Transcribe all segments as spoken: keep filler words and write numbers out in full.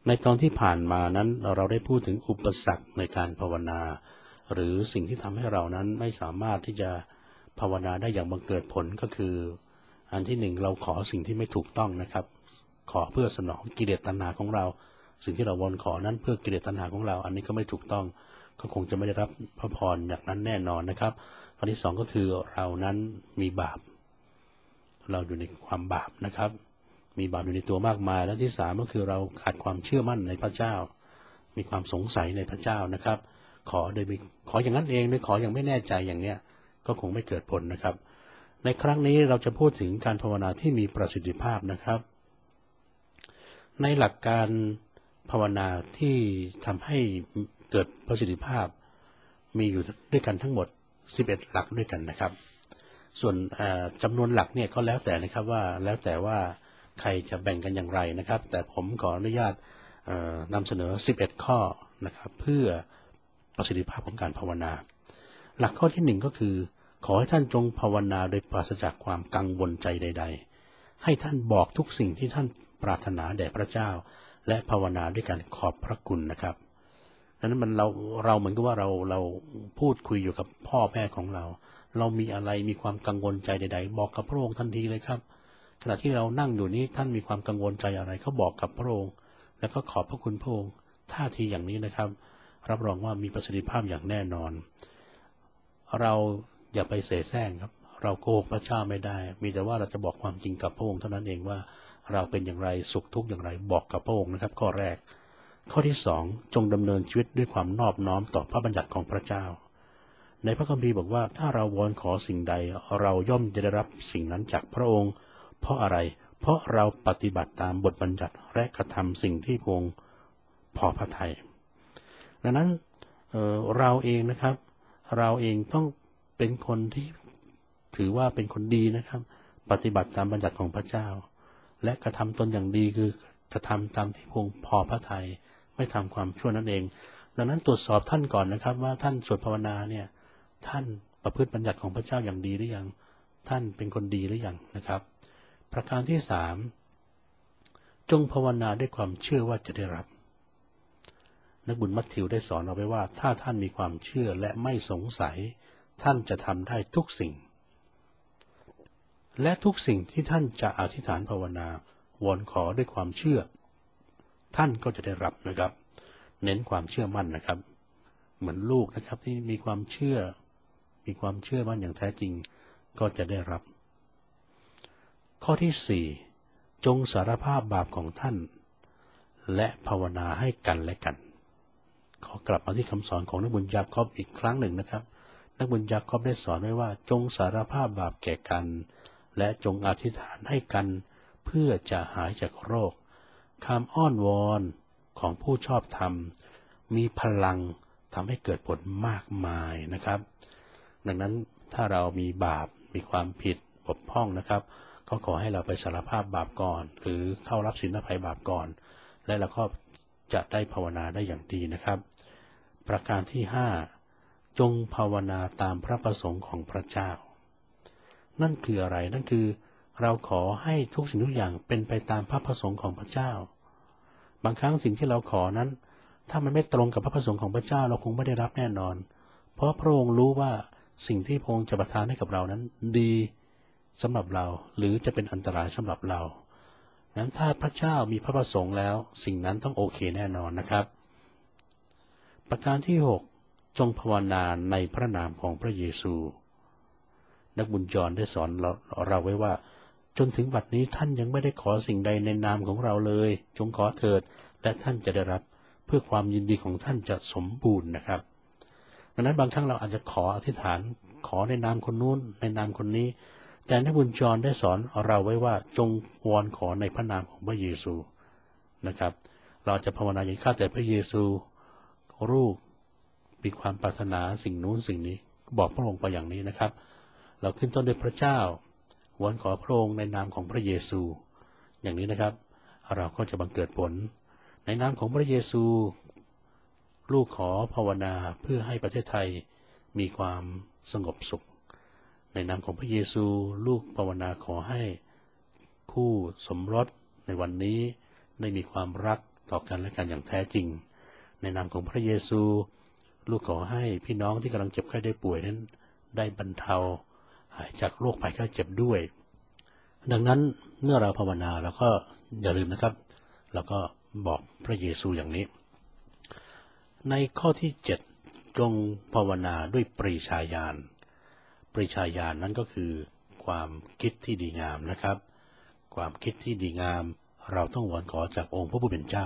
ในตอนที่ผ่านมานั้นเราได้พูดถึงอุปสรรคในการภาวนาหรือสิ่งที่ทำให้เรานั้นไม่สามารถที่จะภาวนาได้อย่างบังเกิดผลก็คืออันที่หนึ่งเราขอสิ่งที่ไม่ถูกต้องนะครับขอเพื่อสนองกิเลสตัณหาของเราสิ่งที่เราวอนขอนั้นเพื่อกิเลสตัณหาของเราอันนี้ก็ไม่ถูกต้องก็คงจะไม่ได้รับพระพรอย่างนั้นแน่นอนนะครับข้อที่สองก็คือเรานั้นมีบาปเราอยู่ในความบาปนะครับมีบาปอยู่ในตัวมากมายและที่สามก็คือเราขาดความเชื่อมั่นในพระเจ้ามีความสงสัยในพระเจ้านะครับขอโดยขออย่างนั้นเองหรือขออย่างไม่แน่ใจอย่างเนี้ยก็คงไม่เกิดผลนะครับในครั้งนี้เราจะพูดถึงการภาวนาที่มีประสิทธิภาพนะครับในหลักการภาวนาที่ทำให้เกิดประสิทธิภาพมีอยู่ด้วยกันทั้งหมดสิบเอ็ดหลักด้วยกันนะครับส่วนจำนวนหลักเนี่ยก็แล้วแต่นะครับว่าแล้วแต่ว่าใครจะแบ่งกันอย่างไรนะครับแต่ผมขออนุญาตนำเสนอสิบเอ็ดข้อนะครับเพื่อประสิทธิภาพของการภาวนาหลักข้อที่หนึ่งก็คือขอให้ท่านจงภาวนาโดยปราศจากความกังวลใจใดๆให้ท่านบอกทุกสิ่งที่ท่านปรารถนาแด่พระเจ้าและภาวนาด้วยการขอบพระคุณนะครับดังนั้นมันเราเราเหมือนกับว่าเราเราพูดคุยอยู่กับพ่อแม่ของเราเรามีอะไรมีความกังวลใจใดๆบอกกับพระองค์ทันทีเลยครับขณะที่เรานั่งอยู่นี้ท่านมีความกังวลใจอะไรเขาบอกกับพระองค์แล้วก็ขอบพระคุณพระองค์ท่าทีอย่างนี้นะครับรับรองว่ามีประสิทธิภาพอย่างแน่นอนเราอย่าไปเสแสร้งครับเราโกหกพระเจ้าไม่ได้มีแต่ว่าเราจะบอกความจริงกับพระองค์เท่านั้นเองว่าเราเป็นอย่างไรสุขทุกข์อย่างไรบอกกับพระองค์นะครับข้อแรกข้อที่สองจงดำเนินชีวิตด้วยความนอบน้อมต่อพระบัญญัติของพระเจ้าในพระคัมภีร์บอกว่าถ้าเราวอนขอสิ่งใดเราย่อมจะได้รับสิ่งนั้นจากพระองค์เพราะอะไรเพราะเราปฏิบัติตามบทบัญญัติและกระทำสิ่งที่พระองค์พอพระทัยดังนั้น เอ่อ เราเองนะครับเราเองต้องเป็นคนที่ถือว่าเป็นคนดีนะครับปฏิบัติตามบัญญัติของพระเจ้าและกระทำตนอย่างดีคือกระทำตามที่พระองค์พอพระทัยไม่ทำความชั่วนั่นเองดังนั้นตรวจสอบท่านก่อนนะครับว่าท่านสวดภาวนาเนี่ยท่านประพฤติบัญญัติของพระเจ้าอย่างดีหรือยังท่านเป็นคนดีหรือยังนะครับประการที่สามจงภาวนาด้วยความเชื่อว่าจะได้รับนักบุญมัทธิวได้สอนเอาไว้ว่าถ้าท่านมีความเชื่อและไม่สงสัยท่านจะทำได้ทุกสิ่งและทุกสิ่งที่ท่านจะอธิษฐานภาวนาวอนขอด้วยความเชื่อท่านก็จะได้รับนะครับเน้นความเชื่อมั่นนะครับเหมือนลูกนะครับที่มีความเชื่อมีความเชื่อมั่นอย่างแท้จริงก็จะได้รับข้อที่สี่จงสารภาพบาปของท่านและภาวนาให้กันและกันขอกลับมาที่คำสอนของนักบุญยาคอบอีกครั้งหนึ่งนะครับนักบุญยาคอบได้สอนไว้ว่าจงสารภาพบาปแก่กันและจงอธิษฐานให้กันเพื่อจะหายจากโรคคำอ้อนวอนของผู้ชอบธรรมมีพลังทำให้เกิดผลมากมายนะครับดังนั้นถ้าเรามีบาปมีความผิดบกพร่องนะครับก็ขอให้เราไปสารภาพบาปก่อนหรือเข้ารับสินอภัยบาปก่อนและเราก็จะได้ภาวนาได้อย่างดีนะครับประการที่ห้าจงภาวนาตามพระประสงค์ของพระเจ้านั่นคืออะไรนั่นคือเราขอให้ทุกสิ่งทุกอย่างเป็นไปตามพระประสงค์ของพระเจ้าบางครั้งสิ่งที่เราขอนั้นถ้ามันไม่ตรงกับพระประสงค์ของพระเจ้าเราคงไม่ได้รับแน่นอนเพราะพระองค์รู้ว่าสิ่งที่พระองค์จะประทานให้กับเรานั้นดีสำหรับเราหรือจะเป็นอันตรายสำหรับเรานั้นถ้าพระเจ้ามีพระประสงค์แล้วสิ่งนั้นต้องโอเคแน่นอนนะครับประการที่หกจงภาวนาในพระนามของพระเยซูนักบุญยอห์นได้สอนเราเราไว้ว่าจนถึงบัดนี้ท่านยังไม่ได้ขอสิ่งใดในนามของเราเลยจงขอเถิดและท่านจะได้รับเพื่อความยินดีของท่านจะสมบูรณ์นะครับดังนั้นบางครั้งเราอาจจะขออธิษฐานขอในนามคนนู้นในนามคนนี้แต่นักบุญยอห์นได้สอนเราไว้ว่าจงวอนขอในพระนามของพระเยซูนะครับเราจะภาวนาอย่างข้าแต่พระเยซูลูกมีความปรารถนาสิ่งนู้นสิ่งนี้บอกพระองค์ไปอย่างนี้นะครับเราขึ้นต้นด้วยพระเจ้าวอนขอพระองค์ในนามของพระเยซูอย่างนี้นะครับเราก็จะบังเกิดผลในนามของพระเยซูลูกขอภาวนาเพื่อให้ประเทศไทยมีความสงบสุขในนามของพระเยซูลูกภาวนาขอให้คู่สมรสในวันนี้ได้มีความรักต่อกันและกันอย่างแท้จริงในนามของพระเยซูลูกขอให้พี่น้องที่กำลังเจ็บไข้ได้ป่วยนั้นได้บรรเทาหายจากโรคภัยไข้เจ็บด้วยดังนั้นเมื่อเราภาวนาเราก็อย่าลืมนะครับเราก็บอกพระเยซูอย่างนี้ในข้อที่เจ็ดจงภาวนาด้วยปรีชาญาณปรีชาญาณนั้นก็คือความคิดที่ดีงามนะครับความคิดที่ดีงามเราต้องวอนขอจากองค์พระผู้เป็นเจ้า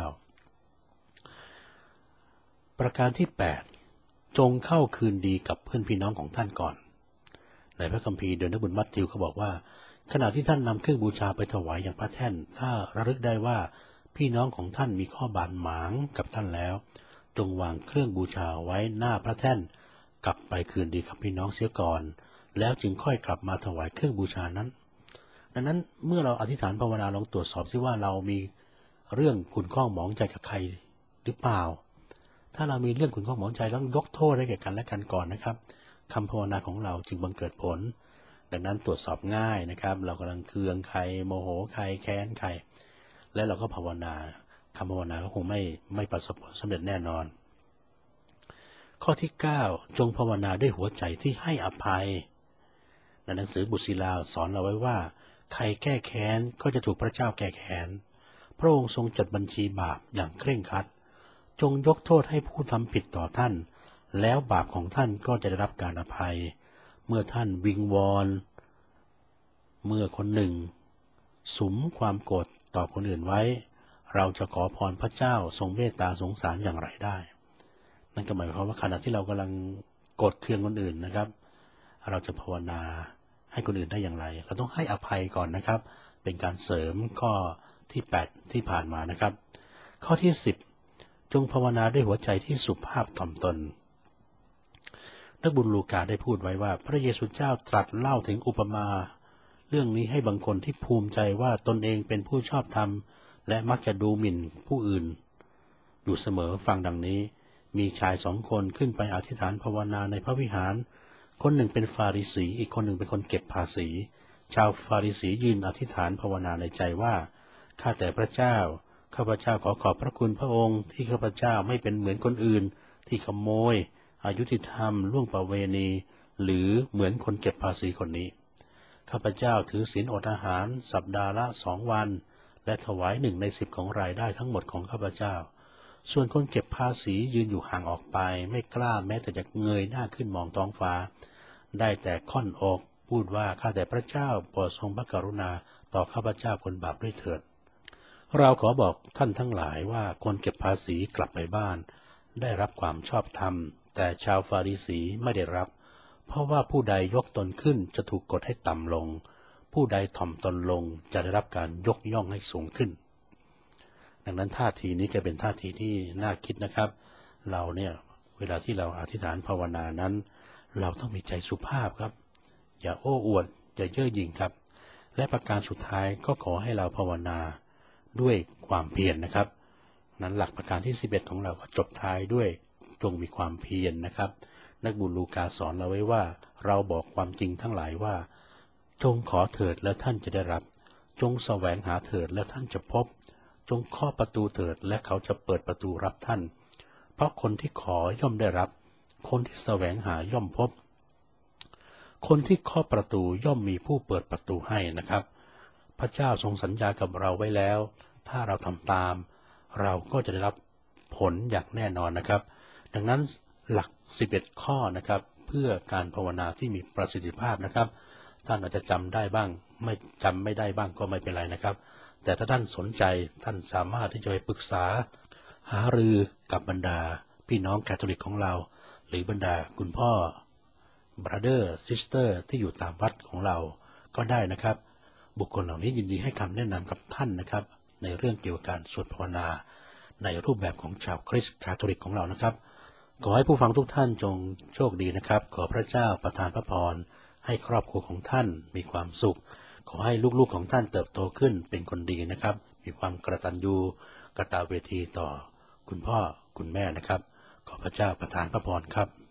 ประการที่แปดจงเข้าคืนดีกับเพื่อนพี่น้องของท่านก่อนในพระคัมภีร์เดินพระบุญมัทธิวเขาบอกว่าขณะที่ท่านนำเครื่องบูชาไปถวายอย่างพระแท่นถ้าระลึกได้ว่าพี่น้องของท่านมีข้อบาดหมางกับท่านแล้วจงวางเครื่องบูชาไว้หน้าพระแท่นกลับไปคืนดีกับพี่น้องเสียก่อนแล้วจึงค่อยกลับมาถวายเครื่องบูชานั้นดังนั้นเมื่อเราอธิษฐานภาวนาลองตรวจสอบซิว่าเรามีเรื่องขุ่นข้องหมองใจกับใครหรือเปล่าถ้าเรามีเรื่องขุ่นข้องหมองใจต้องยกโทษให้แก่กันและกันก่อนนะครับคำภาวนาของเราจึงบังเกิดผลดังนั้นตรวจสอบง่ายนะครับเรากำลังเคืองใครโมโหใครแค้นใครและเราก็ภาวนาคำภาวนาก็คงไม่ไม่ประสบผลสำเร็จแน่นอนข้อที่เก้าจงภาวนาด้วยหัวใจที่ให้อภัยในหนังสือบุตรศิลาสอนเราไว้ว่าใครแก้แค้นก็จะถูกพระเจ้าแก้แค้นพระองค์ทรงจดบัญชีบาปอย่างเคร่งครัดจงยกโทษให้ผู้ทำผิดต่อท่านแล้วบาปของท่านก็จะได้รับการอภัยเมื่อท่านวิงวอนเมื่อคนหนึ่งสุมความโกรธต่อคนอื่นไว้เราจะขอพรพระเจ้าทรงเมตตาสงสารอย่างไรได้นั่นก็หมายความว่าขณะที่เรากำลังโกรธเคืองคนอื่นนะครับเราจะภาวนาให้คนอื่นได้อย่างไรเราต้องให้อภัยก่อนนะครับเป็นการเสริมข้อที่แปดที่ผ่านมานะครับข้อที่สิบจงภาวนาด้วยหัวใจที่สุภาพถ่อมตนนักบุญลูกาได้พูดไว้ว่าพระเยซูเจ้าตรัสเล่าถึงอุปมาเรื่องนี้ให้บางคนที่ภูมิใจว่าตนเองเป็นผู้ชอบธรรมและมักจะดูหมิ่นผู้อื่นอยู่เสมอฟังดังนี้มีชายสองคนขึ้นไปอธิษฐานภาวนาในพระวิหารคนหนึ่งเป็นฟาริสีอีกคนหนึ่งเป็นคนเก็บภาษีชาวฟาริสียืนอธิษฐานภาวนาในใจว่าข้าแต่พระเจ้าข้าพเจ้าขอขอบพระคุณพระองค์ที่ข้าพเจ้าไม่เป็นเหมือนคนอื่นที่ขโมยอยุติธรรมล่วงประเวณีหรือเหมือนคนเก็บภาษีคนนี้ข้าพเจ้าถือศีลอดอาหารสัปดาห์ละสองวันและถวายหนึ่งในสิบของรายได้ทั้งหมดของข้าพเจ้าส่วนคนเก็บภาษียืนอยู่ห่างออกไปไม่กล้าแม้แต่จะเงยหน้าขึ้นมองท้องฟ้าได้แต่ค่อนอกพูดว่าข้าแต่พระเจ้าโปรดทรงพระกรุณาต่อข้าพเจ้าคนบาปด้วยเถิดเราขอบอกท่านทั้งหลายว่าคนเก็บภาษีกลับไปบ้านได้รับความชอบธรรมแต่ชาวฟาริสีไม่ได้รับเพราะว่าผู้ใดยกตนขึ้นจะถูกกดให้ต่ำลงผู้ใดถ่อมตนลงจะได้รับการยกย่องให้สูงขึ้นดังนั้นท่าทีนี้ก็เป็นท่าทีที่น่าคิดนะครับเราเนี่ยเวลาที่เราอธิษฐานภาวนานั้นเราต้องมีใจสุภาพครับอย่าโอ้อวดอย่าเย่อหยิ่งครับและประการสุดท้ายก็ขอให้เราภาวนาด้วยความเพียรนะครับนั้นหลักประการที่สิบเอ็ดของเราก็จบท้ายด้วยจงมีความเพียรนะครับนักบุญลูกาสอนเราไว้ว่าเราบอกความจริงทั้งหลายว่าจงขอเถิดแล้วท่านจะได้รับจงแสวงหาเถิดแล้วท่านจะพบจงเคาะประตูเถิดและเขาจะเปิดประตูรับท่านเพราะคนที่ขอย่อมได้รับคนที่แสวงหาย่อมพบคนที่เคาะประตูย่อมมีผู้เปิดประตูให้นะครับพระเจ้าทรงสัญญากับเราไว้แล้วถ้าเราทำตามเราก็จะได้รับผลอย่างแน่นอนนะครับดังนั้นหลักสิบเอ็ดข้อนะครับเพื่อการภาวนาที่มีประสิทธิภาพนะครับท่านอาจจะจำได้บ้างไม่จำไม่ได้บ้างก็ไม่เป็นไรนะครับแต่ถ้าท่านสนใจท่านสามารถที่จะไปปรึกษาหารือกับบรรดาพี่น้องคาทอลิกของเราหรือบรรดาคุณพ่อบราเดอร์ซิสเตอร์ที่อยู่ตามวัดของเราก็ได้นะครับบุคคลเหล่านี้ยินดีให้คำแนะนำกับท่านนะครับในเรื่องเกี่ยวกับการสวดภาวนาในรูปแบบของชาวคริสต์คาทอลิกของเรานะครับขอให้ผู้ฟังทุกท่านจงโชคดีนะครับขอพระเจ้าประทานพระพรให้ครอบครัวของท่านมีความสุขขอให้ลูกๆของท่านเติบโตขึ้นเป็นคนดีนะครับมีความกตัญญูกตเวทีต่อคุณพ่อคุณแม่นะครับขอพระเจ้าประทานพระพรครับ